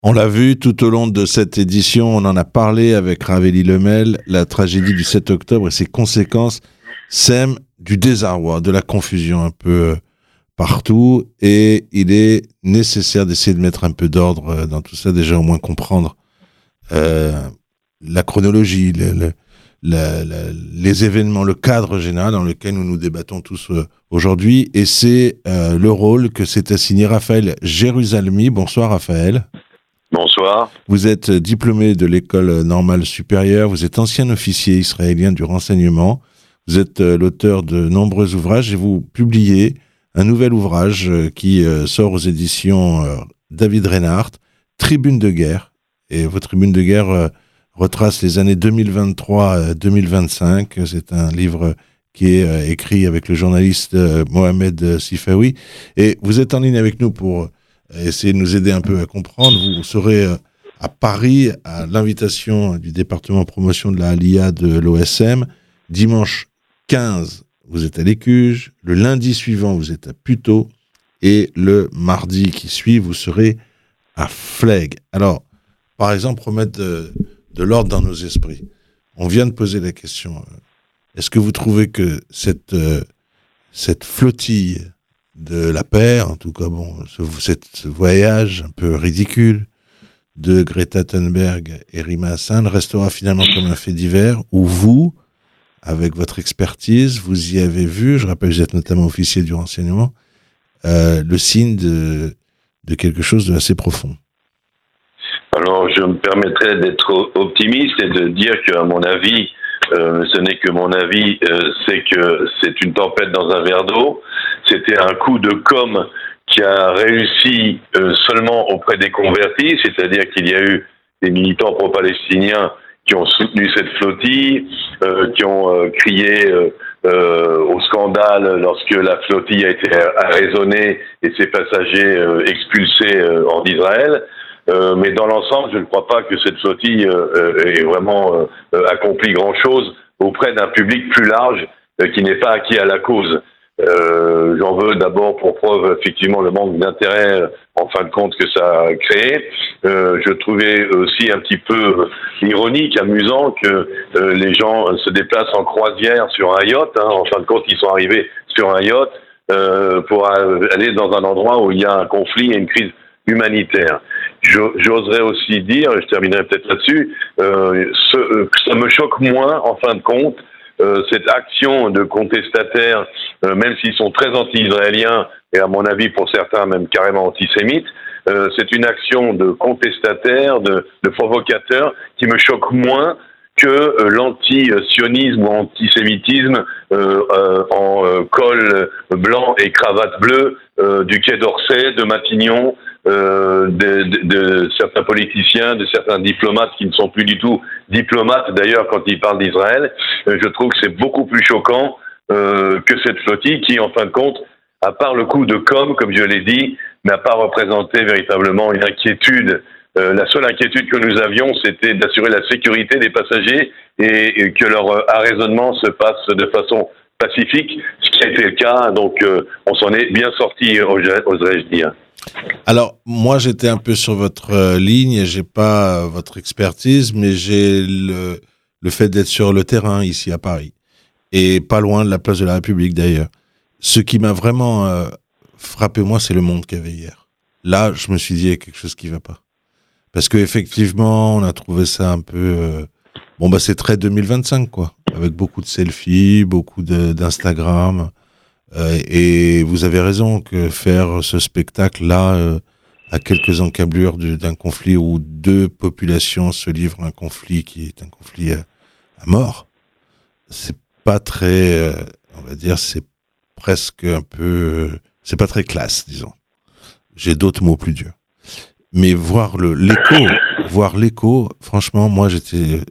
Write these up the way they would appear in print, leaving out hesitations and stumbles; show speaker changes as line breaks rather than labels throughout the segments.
On l'a vu tout au long de cette édition, on en a parlé avec Raveli Lemel, la tragédie du 7 octobre et ses conséquences sèment du désarroi, de la confusion un peu partout, et il est nécessaire d'essayer de mettre un peu d'ordre dans tout ça, déjà au moins comprendre la chronologie, les événements, le cadre général dans lequel nous nous débattons tous aujourd'hui, et c'est le rôle que s'est assigné Raphaël Jérusalemi. Bonsoir Raphaël.
Bonsoir.
Vous êtes diplômé de l'école normale supérieure, vous êtes ancien officier israélien du renseignement, vous êtes l'auteur de nombreux ouvrages et vous publiez un nouvel ouvrage qui sort aux éditions David Reinhardt, Tribune de guerre. Et votre Tribune de guerre retrace les années 2023-2025. C'est un livre qui est écrit avec le journaliste Mohamed Sifawi. Et vous êtes en ligne avec nous pour essayer de nous aider un peu à comprendre. Vous serez à Paris à l'invitation du département promotion de la Aliyah de l'OSM. Dimanche 15, vous êtes à l'Écuge. Le lundi suivant, vous êtes à Puteaux. Et le mardi qui suit, vous serez à Flegg. Alors, par exemple, remettre de l'ordre dans nos esprits. On vient de poser la question. Est-ce que vous trouvez que cette flottille de la paix, en tout cas, ce voyage un peu ridicule de Greta Thunberg et Rima Hassan restera finalement comme un fait divers où vous, avec votre expertise, vous y avez vu, je rappelle que vous êtes notamment officier du renseignement, le signe de quelque chose de assez profond?
Alors, je me permettrai d'être optimiste et de dire qu'à mon avis, ce n'est que mon avis, c'est que c'est une tempête dans un verre d'eau. C'était un coup de com' qui a réussi seulement auprès des convertis, c'est-à-dire qu'il y a eu des militants pro-palestiniens qui ont soutenu cette flottille, qui ont crié au scandale lorsque la flottille a été arraisonnée et ses passagers expulsés hors d'Israël. Mais dans l'ensemble, je ne crois pas que cette flottille ait vraiment accompli grand-chose auprès d'un public plus large qui n'est pas acquis à la cause. J'en veux d'abord pour preuve effectivement le manque d'intérêt en fin de compte que ça a créé. Je trouvais aussi un petit peu ironique, amusant que les gens se déplacent en croisière sur un yacht. En fin de compte, ils sont arrivés sur un yacht pour aller dans un endroit où il y a un conflit et une crise humanitaire. J'oserais aussi dire, je terminerai peut-être là-dessus, ça me choque moins en fin de compte cette action de contestataires, même s'ils sont très anti-israéliens et à mon avis pour certains même carrément antisémites, c'est une action de contestataires, de provocateurs qui me choque moins que l'anti-sionisme ou antisémitisme en col blanc et cravate bleue du Quai d'Orsay, de Matignon, de certains politiciens, de certains diplomates qui ne sont plus du tout diplomates d'ailleurs quand ils parlent d'Israël. Je trouve que c'est beaucoup plus choquant que cette flottille qui, en fin de compte, à part le coup de com', comme je l'ai dit, n'a pas représenté véritablement une inquiétude. La seule inquiétude que nous avions, c'était d'assurer la sécurité des passagers et que leur arraisonnement se passe de façon pacifique, ce qui a été le cas. Donc, on s'en est bien sorti, oserais-je dire.
Alors, moi, j'étais un peu sur votre ligne et j'ai pas votre expertise, mais j'ai le fait d'être sur le terrain ici à Paris et pas loin de la place de la République d'ailleurs. Ce qui m'a vraiment frappé, moi, c'est le monde qu'il y avait hier. Là, je me suis dit, il y a quelque chose qui va pas. Parce que effectivement, on a trouvé ça un peu... c'est très 2025, quoi. Avec beaucoup de selfies, beaucoup d'Instagram. Et vous avez raison que faire ce spectacle-là, à quelques encablures d'un conflit où deux populations se livrent un conflit qui est un conflit à mort, c'est pas très... on va dire, c'est presque un peu... c'est pas très classe, disons. J'ai d'autres mots plus durs. Mais voir l'écho, franchement, moi, j'étais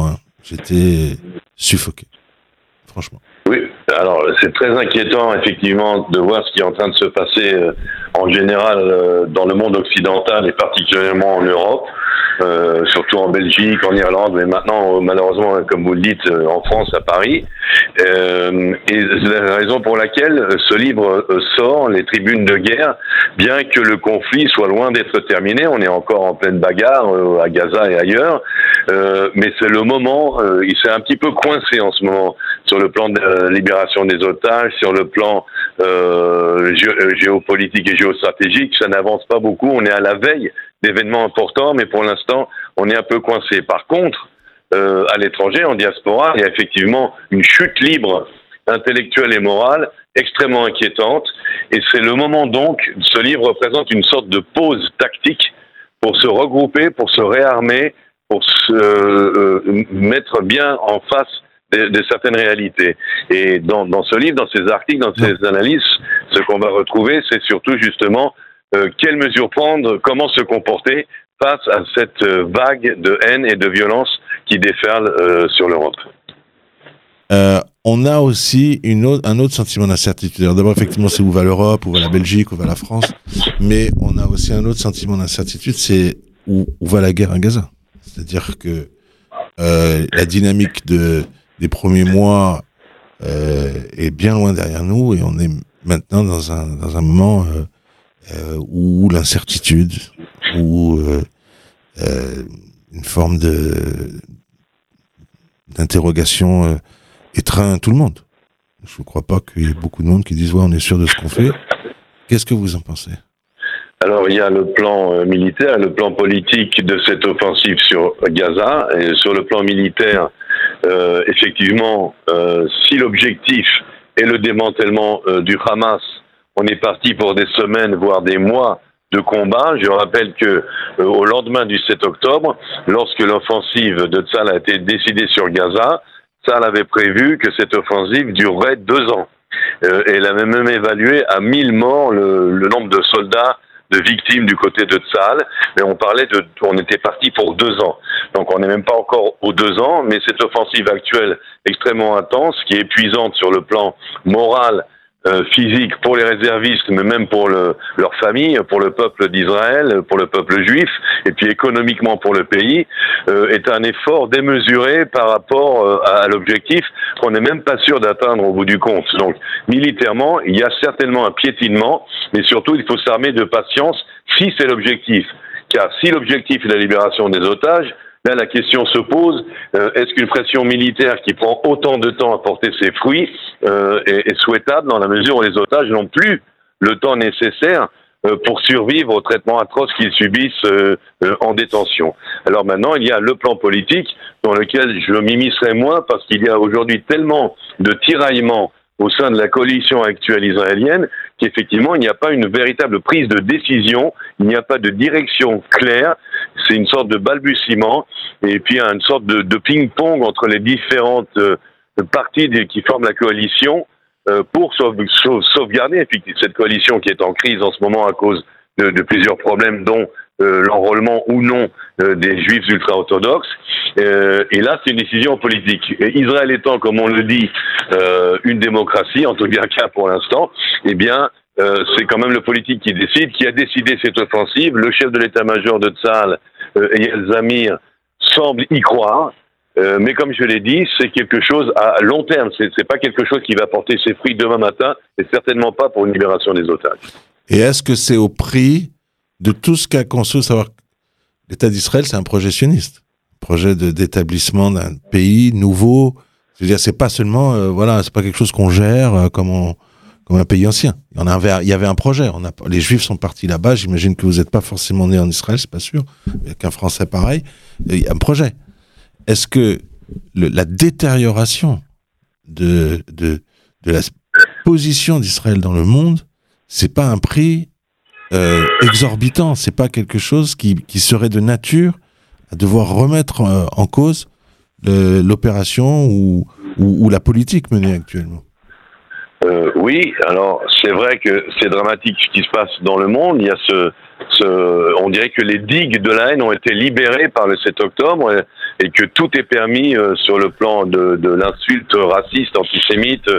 suffoqué. Franchement.
Oui, alors c'est très inquiétant, effectivement, de voir ce qui est en train de se passer en général dans le monde occidental et particulièrement en Europe. surtout en Belgique, en Irlande, mais maintenant, malheureusement, comme vous le dites, en France, à Paris. Et c'est la raison pour laquelle ce livre sort, Les tribunes de guerre, bien que le conflit soit loin d'être terminé. On est encore en pleine bagarre à Gaza et ailleurs, mais c'est le moment, il s'est un petit peu coincé en ce moment sur le plan de la libération des otages, sur le plan géopolitique et géostratégique. Ça n'avance pas beaucoup, on est à la veille d'événements importants, mais pour l'instant, on est un peu coincé. Par contre, à l'étranger, en diaspora, il y a effectivement une chute libre intellectuelle et morale extrêmement inquiétante, et c'est le moment donc, ce livre représente une sorte de pause tactique pour se regrouper, pour se réarmer, pour se mettre bien en face de certaines réalités. Et dans ce livre, dans ces articles, dans ces analyses, ce qu'on va retrouver, c'est surtout justement quelles mesures prendre, comment se comporter face à cette vague de haine et de violence qui déferle sur l'Europe.
On a aussi un autre sentiment d'incertitude. Alors d'abord, effectivement, c'est où va l'Europe, où va la Belgique, où va la France, mais on a aussi un autre sentiment d'incertitude, c'est où va la guerre à Gaza. C'est-à-dire que la dynamique des premiers mois est bien loin derrière nous, et on est maintenant dans un moment où l'incertitude, où une forme d'interrogation étreint tout le monde. Je ne crois pas qu'il y ait beaucoup de monde qui disent « ouais, on est sûr de ce qu'on fait ». Qu'est-ce que vous en pensez ?
Alors, il y a le plan militaire, le plan politique de cette offensive sur Gaza. Et sur le plan militaire, effectivement, si l'objectif est le démantèlement du Hamas, on est parti pour des semaines, voire des mois de combat. Je rappelle que au lendemain du 7 octobre, lorsque l'offensive de Tsahal a été décidée sur Gaza, Tsahal avait prévu que cette offensive durerait 2 ans. Et elle avait même évalué à 1000 morts le nombre de soldats, de victimes du côté de Tsahal, mais on était parti pour 2 ans. Donc on n'est même pas encore aux 2 ans, mais cette offensive actuelle extrêmement intense, qui est épuisante sur le plan moral, physique pour les réservistes, mais même pour leur famille, pour le peuple d'Israël, pour le peuple juif, et puis économiquement pour le pays, est un effort démesuré par rapport à l'objectif qu'on n'est même pas sûr d'atteindre au bout du compte. Donc, militairement, il y a certainement un piétinement, mais surtout, il faut s'armer de patience si c'est l'objectif. Car si l'objectif est la libération des otages, là, la question se pose, est-ce qu'une pression militaire qui prend autant de temps à porter ses fruits est souhaitable dans la mesure où les otages n'ont plus le temps nécessaire pour survivre au traitement atroce qu'ils subissent en détention. Alors maintenant, il y a le plan politique dans lequel je m'immiscerai moins parce qu'il y a aujourd'hui tellement de tiraillements au sein de la coalition actuelle israélienne qu'effectivement, il n'y a pas une véritable prise de décision, il n'y a pas de direction claire, c'est une sorte de balbutiement, et puis une sorte de ping-pong entre les différentes parties qui forment la coalition pour sauvegarder effectivement cette coalition qui est en crise en ce moment à cause de plusieurs problèmes, dont l'enrôlement ou non des juifs ultra-orthodoxes. Et là, c'est une décision politique. Et Israël étant, comme on le dit, une démocratie, en tout cas pour l'instant, eh bien, c'est quand même le politique qui décide, qui a décidé cette offensive. Le chef de l'état-major de Tsahal, Eyal Zamir, semble y croire. Mais comme je l'ai dit, c'est quelque chose à long terme. C'est pas quelque chose qui va porter ses fruits demain matin, et certainement pas pour une libération des otages.
Et est-ce que c'est au prix de tout ce qu'a conçu, savoir l'État d'Israël, c'est un projet sioniste, un projet d'établissement d'un pays nouveau. C'est-à-dire, c'est pas seulement, c'est pas quelque chose qu'on gère comme un pays ancien. Il y avait un projet. Les Juifs sont partis là-bas. J'imagine que vous n'êtes pas forcément né en Israël, c'est pas sûr. Qu'un Français pareil, il y a un projet. Est-ce que la détérioration de la position d'Israël dans le monde, c'est pas un prix exorbitant, c'est pas quelque chose qui serait de nature à devoir remettre en cause l'opération ou la politique menée actuellement?
Oui, alors c'est vrai que c'est dramatique ce qui se passe dans le monde. Il y a on dirait que les digues de la haine ont été libérées par le 7 octobre et que tout est permis sur le plan de l'insulte raciste, antisémite,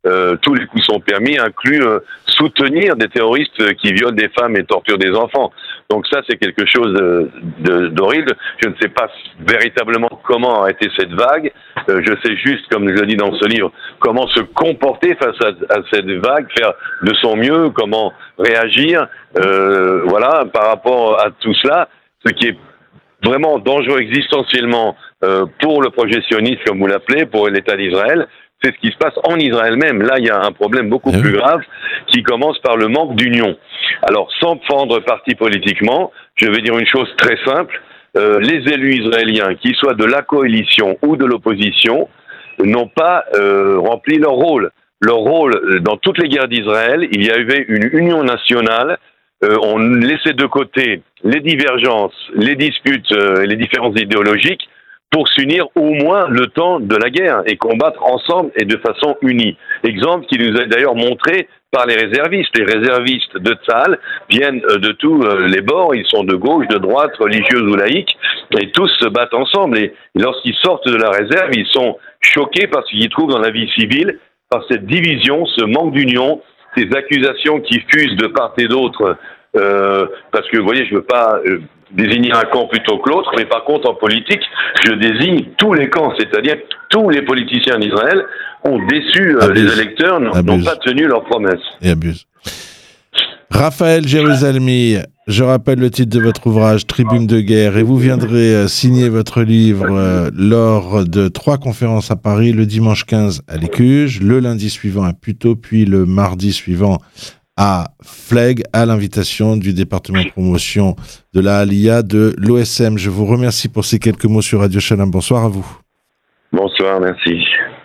tous les coups sont permis, inclut soutenir des terroristes qui violent des femmes et torturent des enfants. Donc ça, c'est quelque chose d'horrible. Je ne sais pas véritablement comment arrêter cette vague. Je sais juste, comme je le dis dans ce livre, comment se comporter face à cette vague, faire de son mieux, comment réagir, voilà, par rapport à tout cela, ce qui est vraiment dangereux existentiellement pour le projet sioniste, comme vous l'appelez, pour l'État d'Israël. C'est ce qui se passe en Israël même. Là, il y a un problème beaucoup plus grave qui commence par le manque d'union. Alors, sans prendre parti politiquement, je vais dire une chose très simple. Les élus israéliens, qu'ils soient de la coalition ou de l'opposition, n'ont pas rempli leur rôle. Leur rôle, dans toutes les guerres d'Israël, il y avait une union nationale. On laissait de côté les divergences, les disputes, les différences idéologiques pour s'unir au moins le temps de la guerre et combattre ensemble et de façon unie. Exemple qui nous est d'ailleurs montré par les réservistes. Les réservistes de Tsahal viennent de tous les bords, ils sont de gauche, de droite, religieux ou laïques, et tous se battent ensemble. Et lorsqu'ils sortent de la réserve, ils sont choqués parce qu'ils trouvent dans la vie civile, par cette division, ce manque d'union, ces accusations qui fusent de part et d'autre, parce que vous voyez, je ne veux pas désigner un camp plutôt que l'autre, mais par contre en politique, je désigne tous les camps, c'est-à-dire tous les politiciens d'Israël ont déçu les électeurs, n'ont pas tenu leurs promesses.
Et abusent. Raphaël Jérusalemi, je rappelle le titre de votre ouvrage, Tribune de guerre, et vous viendrez signer votre livre lors de 3 conférences à Paris, le dimanche 15 à l'Écuge, le lundi suivant à Puteaux, puis le mardi suivant à Flegg, à l'invitation du département de promotion de la Aliyah de l'OSM. Je vous remercie pour ces quelques mots sur Radio Shalom. Bonsoir à vous.
Bonsoir, merci.